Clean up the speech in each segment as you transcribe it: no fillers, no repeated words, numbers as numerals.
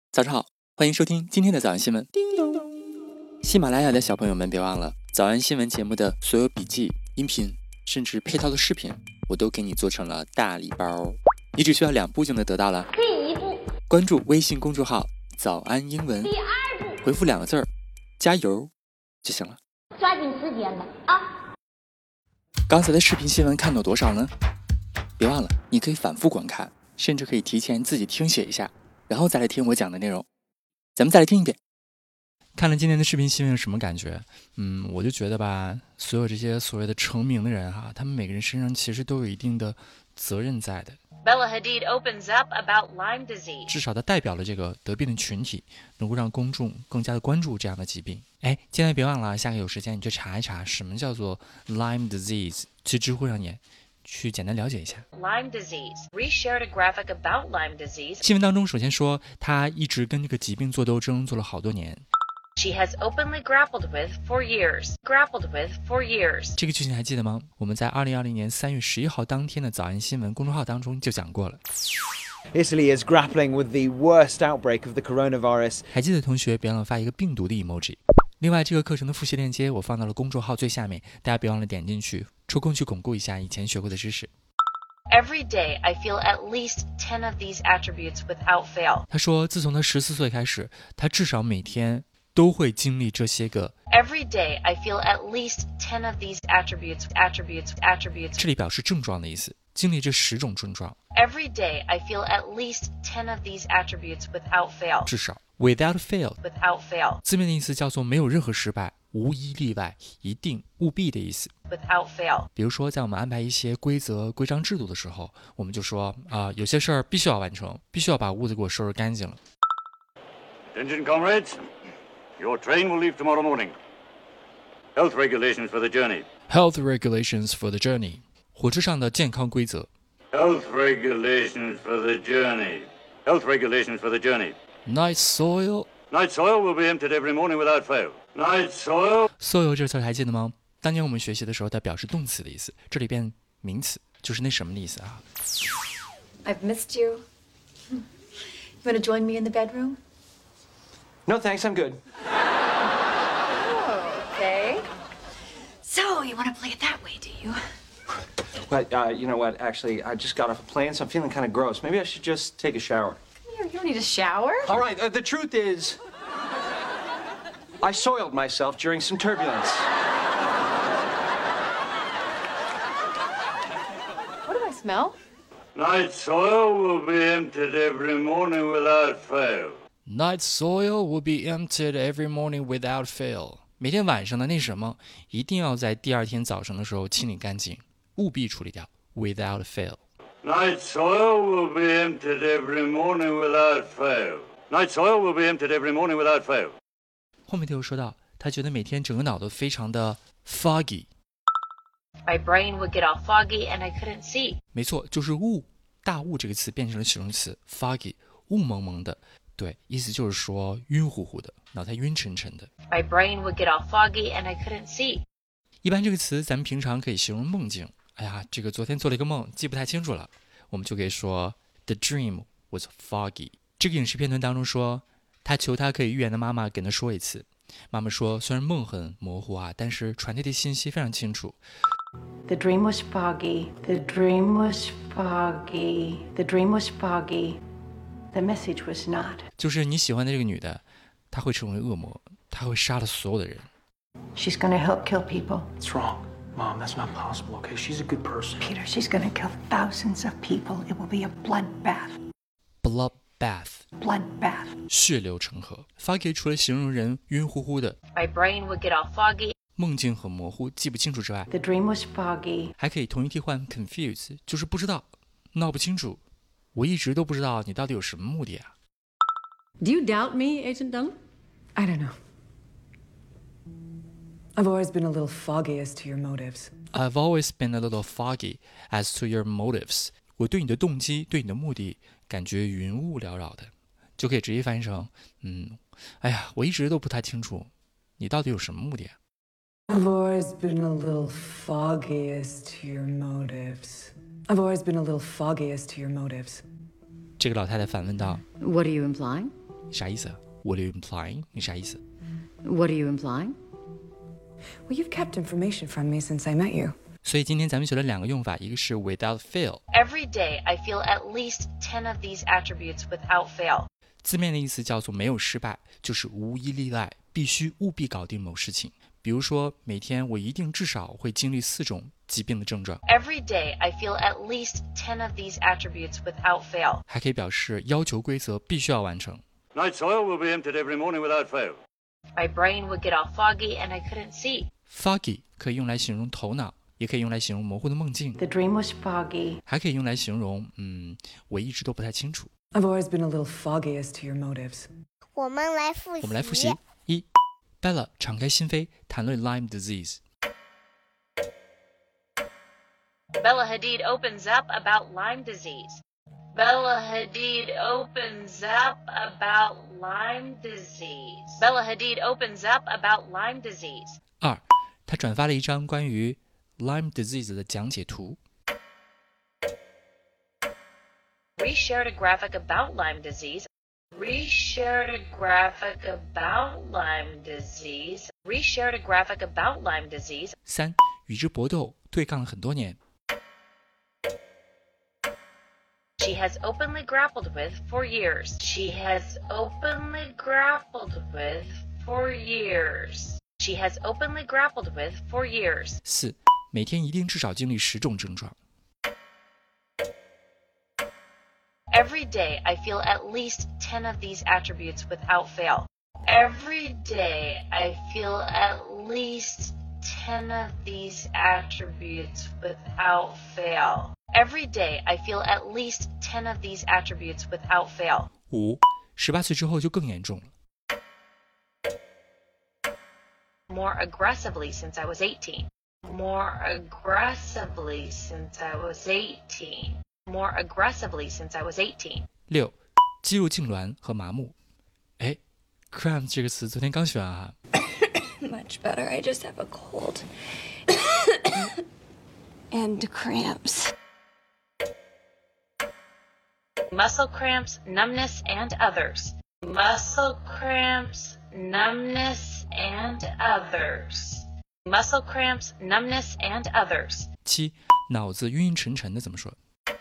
早上好，欢迎收听今天的早安新闻。喜马拉雅的小朋友们别忘了，早安新闻节目的所有笔记、音频，甚至配套的视频，我都给你做成了大礼包，你只需要2步就能得到了。 第一步， 关注微信公众号早安英文， 第二步， 回复2个字加油就行了。 抓紧时间吧啊！ 刚才的视频新闻看到多少呢？别忘了，你可以反复观看，甚至可以提前自己听写一下，然后再来听我讲的内容。咱们再来听一遍。看了今天的视频新闻有什么感觉？我就觉得吧，所有这些所谓的成名的人他们每个人身上其实都有一定的责任在的。 Bella Hadid opens up about Lyme disease. 至少它代表了这个得病的群体，能够让公众更加的关注这样的疾病。今天别忘了，下个有时间你去查一查什么叫做 Lyme disease， 去知乎上去简单了解一下。 Lyme disease. Reshared a graphic about Lyme disease. 新闻当中首先说，他一直跟这个疾病做斗争，做了好多年。 She has openly grappled with for years. 这个剧情还记得吗？我们在2020年3月11号当天的早安新闻公众号当中就讲过了。 Italy is grappling with the worst outbreak of the coronavirus. 还记得同学别忘了发一个病毒的 emoji。另外，这个课程的复习链接我放到了公众号最下面，大家别忘了点进去，抽空去巩固一下以前学过的知识。 Every day, I feel at least 10 of these attributes without fail. 他说，自从他14岁开始，他至少每天都会经历这些个。 Every day, I feel at least 10 of these attributes. 这里表示症状的意思，经历这10种症状。 Every day, I feel at least 10 of these attributes without fail. 至少 without fail. Without fail. 字面的意思叫做没有任何失败，无一例外，一定务必的意思。 Without fail. 比如说，在我们安排一些规则、规章制度的时候，我们就说有些事儿必须要完成，必须要把屋子给我收拾干净了。 Attention, comrades. Your train will leave tomorrow morning. Health regulations for the journey. Health regulations for the journey. 火车上的健康规则。 Health regulations for the journey. Health regulations for the journey. Night soil. Night soil will be emptied every morning without fail. Night soil. soil 这词儿还记得吗？当年我们学习的时候，它表示动词的意思，这里变名词，就是那什么的意思啊。 I've missed you. You want to join me in the bedroom? No, thanks, I'm good. Okay. So, you want to play it that way, do you? But, you know what? Actually, I just got off a plane, so I'm feeling kind of gross. Maybe I should just take a shower. You don't need a shower. All right, the truth is, I soiled myself during some turbulence. What do I smell? Night soil will be emptied every morning without fail. Night soil will be emptied every morning without fail. 每天晚上的那什么，一定要在第二天早上的时候清理干净，务必处理掉 without fail. Night soil will be emptied every morning without fail. Night soil will be emptied every morning without fail. 后面他又说到，他觉得每天整个脑都非常的 foggy. My brain would get all foggy and I couldn't see. 没错，就是雾，大雾这个词变成了形容词 foggy， 雾蒙蒙的。对，意思就是说晕乎乎的，脑袋晕沉沉的。 My brain would get all foggy and I couldn't see. 一般这个词咱们平常可以形容梦境。这个昨天做了一个梦，记不太清楚了，我们就可以说 The dream was foggy。这个影视片段当中说，他求他可以预言的妈妈跟他说一次。妈妈说，虽然梦很模糊但是传递的信息非常清楚。 The dream was foggy. The dream was foggy. The dream was foggy.The message was not. 就是你喜欢的这个女的，她会成为恶魔，她会杀了所有的人。 She's going to help kill people. What's wrong? Mom, that's not possible, okay? She's a good person. Peter, she's going to kill thousands of people. It will be a bloodbath. Bloodbath. Bloodbath. 血流成河。foggy 除了形容人晕乎乎的， My brain would get all foggy. 梦境很模糊，记不清楚之外， The dream was foggy. 还可以同义替换 confuse， 就是不知道，闹不清楚。我一直都不知道你到底有什么目的啊。 Do you doubt me, Agent Dung? I don't know. I've always been a little foggy as to your motives. I've always been a little foggy as to your motives. 我对你的动机，对你的目的，感觉云雾缭绕的，就可以直接翻译成，我一直都不太清楚，你到底有什么目的啊？ I've always been a little foggy as to your motives. I've always been a little foggy as to your motives. 这个老太太反问道 What are you implying? 啥意思 ？What are you implying？ 你啥意思 What are you implying? Well, you've kept information from me since I met you. 所以今天咱们学了2个用法，一个是 without fail， Every day, I feel at least 10 of these attributes without fail. 字面的意思叫做没有失败，就是无一例外，必须务必搞定某事情。比如说，每天我一定至少会经历4种疾病的症状。 Every day, I feel at least 10 of these attributes without fail. 还可以表示要求规则必须要完成。 Night's oil will be emptied every morning without fail. My brain would get all foggy and I couldn't see. Foggy 可以用来形容头脑，也可以用来形容模糊的梦境， The dream was foggy. 还可以用来形容我一直都不太清楚。 I've always been a little foggy as to your motives. 我们来复习。 1. Bella 敞开心扉谈论 Lyme disease。 Bella Hadid opens up about Lyme disease. Bella Hadid opens up about Lyme disease. Bella Hadid opens up about Lyme disease. 2. 他转发了一张关于 Lyme disease 的讲解图。 We shared a graphic about Lyme disease. We shared a graphic about Lyme disease. We shared a graphic about Lyme disease. 3. 与之搏斗，对抗了很多年。 She has openly grappled with for years. She has openly grappled with for years. She has openly grappled with for years. 4. 每天一定至少经历10种症状。 Every day, I feel at least 10 of these attributes without fail. Every day, I feel at least 10 of these attributes without fail. Every day, I feel at least 10 of these attributes without fail. 5. 18岁之后就更严重了。 More aggressively since I was 18. More aggressively since I was 18. More aggressively since I was 18. 6. 肌肉痉挛和麻木。哎 ，cramps 这个词昨天刚学完啊。 Much better. I just have a cold. And cramps. Muscle cramps, numbness, and others. Muscle cramps, numbness, and others. Muscle cramps, numbness, and others. 7. 脑子晕晕沉沉的怎么说？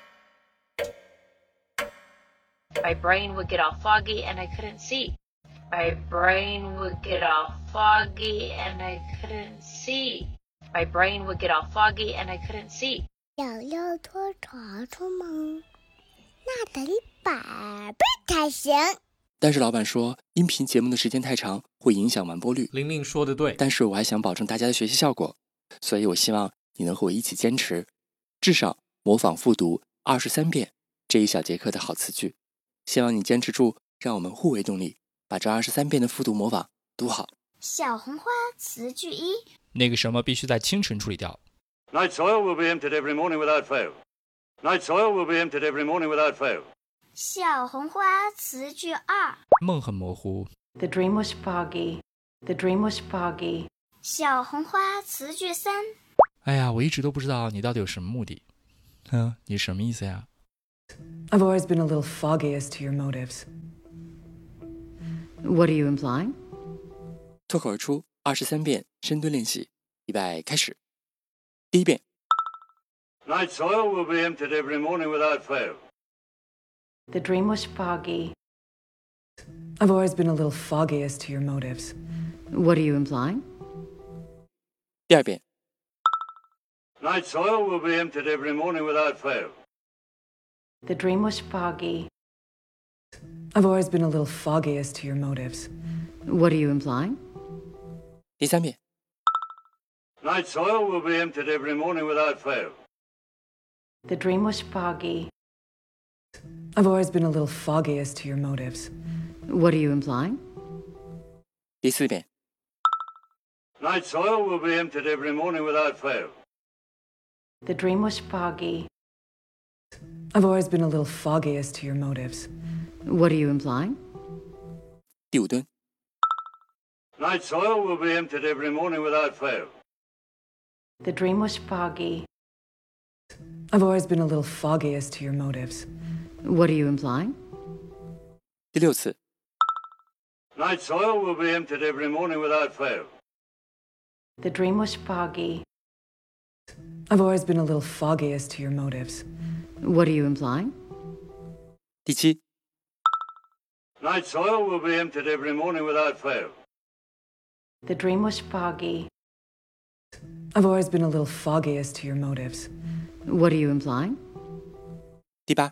My brain would get all foggy and I couldn't see. My brain would get all foggy and I couldn't see. My brain would get all foggy and I couldn't see. 想要拖床出门，那得100倍才行。 但是老板说，音频节目的时间太长，会影响完播率。 玲玲说的对， 但是我还想保证大家的学习效果，所以我希望你能和我一起坚持，至少模仿复读23遍这一小节课的好词句。希望你坚持住，让我们互为动力，把这23遍的复读模仿读好。 小红花词句1， 那个什么必须在清晨处理掉。 Night's oil will be emptied every morning without fail. Night's oil will be emptied every morning without fail. 小红花词句2， 梦很模糊。 The dream was foggy. The dream was foggy. 小红花词句3， 哎呀，我一直都不知道你到底有什么目的。你什么意思呀？ I've always been a little foggy as to your motives. What are you implying? 脱口而出23遍深蹲练习，预备开始。第一遍， Night's oil will be emptied every morning without fail. The dream was foggy. I've always been a little foggy as to your motives. What are you implying? 第二遍， Night's oil will be emptied every morning without fail. The dream was foggy. I've always been a little foggy as to your motives. What are you implying? 第三遍， Night's oil will be emptied every morning without fail. The dream was foggy. I've always been a little foggy as to your motives. What are you implying? 第四遍， Night's oil will be emptied every morning without fail. The dream was foggy. I've always been a little foggy as to your motives. What are you implying? 第五蹲， Night's oil will be emptied every morning without fail. The dream was foggy. I've always been a little foggy as to your motives. What are you implying? 第六次， Night soil will be emptied every morning without fail. The dream was foggy. I've always been a little foggy as to your motives. What are you implying? 第7， Night soil will be emptied every morning without fail. The dream was foggy. I've always been a little foggy as to your motives. What are you implying? 第8，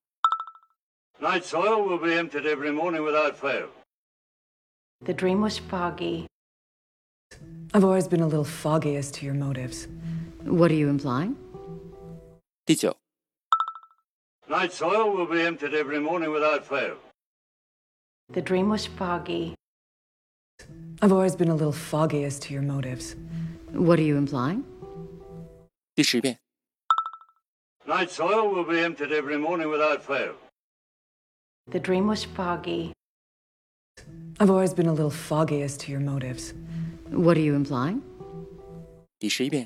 Night soil will be emptied every morning without fail. The dream was foggy. I've always been a little foggy as to your motives. What are you implying? 第9， Night soil will be emptied every morning without fail. The dream was foggy. I've always been a little foggy as to your motives. What are you implying? 第10遍， Night soil will be emptied every morning without fail. The dream was foggy. I've always been a little foggy as to your motives. What are you implying? 第11遍，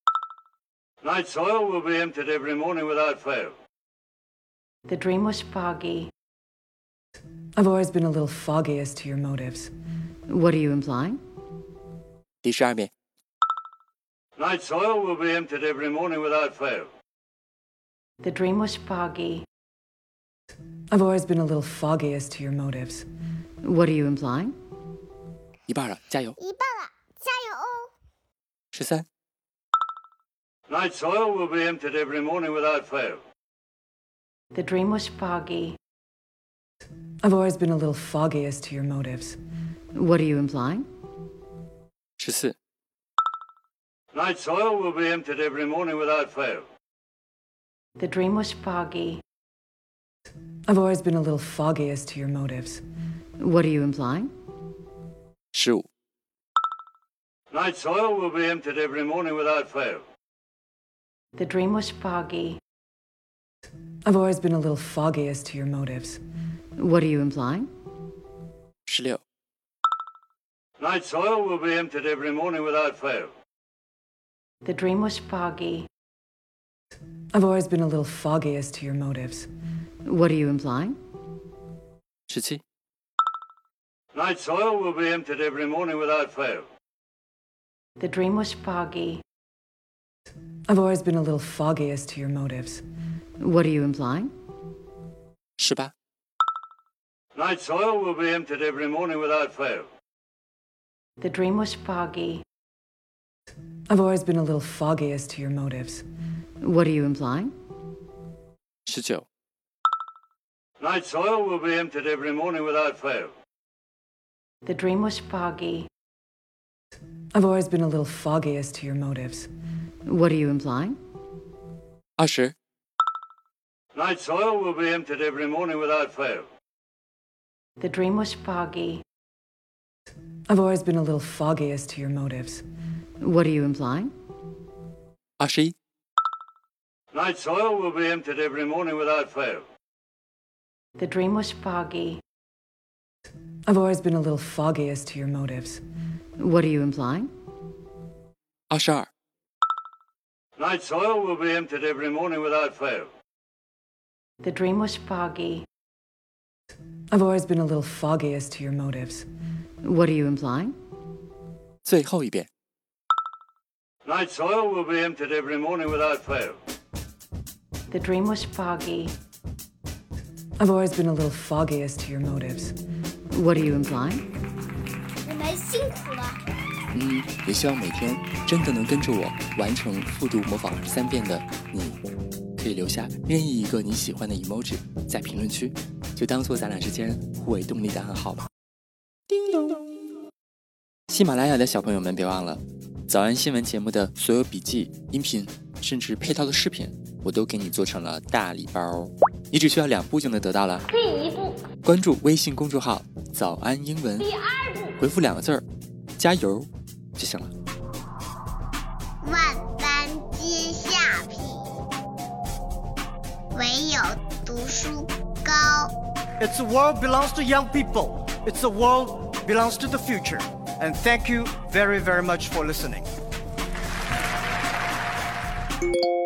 Night soil will be emptied every morning without fail. The dream was foggy. I've always been a little foggy as to your motives. What are you implying? 第12遍， Night soil will be emptied every morning without fail. The dream was foggy. I've always been a little foggy as to your motives. What are you implying? 一半了，加油！ 一半了，加油哦！ 13， Night soil will be emptied every morning without fail. The dream was foggy. I've always been a little foggy as to your motives. What are you implying? 14， Night soil will be emptied every morning without fail. The dream was foggy. I've always been a little foggy as to your motives. What are you implying? 15， Night soil will be emptied every morning without fail. The dream was foggy. I've always been a little foggy as to your motives. What are you implying? 16， Night soil will be emptied every morning without fail. The dream was foggy. I've always been a little foggy as to your motives. What are you implying? 17， Night soil will be emptied every morning without fail. The dream was foggy. I've always been a little foggy as to your motives. What are you implying? 18， Night soil will be emptied every morning without fail. The dream was foggy. I've always been a little foggy as to your motives. What are you implying? 19， Night soil will be emptied every morning without fail. The dream was foggy. I've always been a little foggy as to your motives. What are you implying? 20， Night soil will be emptied every morning without fail. The dream was foggy. I've always been a little foggy as to your motives. What are you implying? 21， Night soil will be emptied every morning without fail. The dream was foggy. I've always been a little foggy as to your motives. What are you implying? 22， Night soil will be emptied every morning without fail. The dream was foggy. I've always been a little foggy as to your motives. What are you implying? 最后一遍， Night soil will be emptied every morning without fail. The dream was foggy. I've always been a little foggy as to your motives. What are you implying? 你们辛苦了。 也希望每天真的能跟着我完成复读模仿3遍的你，可以留下任意一个你喜欢的 emoji 在评论区，就当做咱俩之间互为动力的暗号吧。叮咚！喜马拉雅的小朋友们别忘了，早安新闻节目的所有笔记、音频，甚至配套的视频，我都给你做成了大礼包，你只需要2步就能得到了。 第1步， 关注微信公众号“早安英文”， 第2步， 回复2个字儿“加油”就行了。 万般皆下品，唯有读书高。 It's a world belongs to young people. It's a world belongs to the future. And thank you very, very much for listening.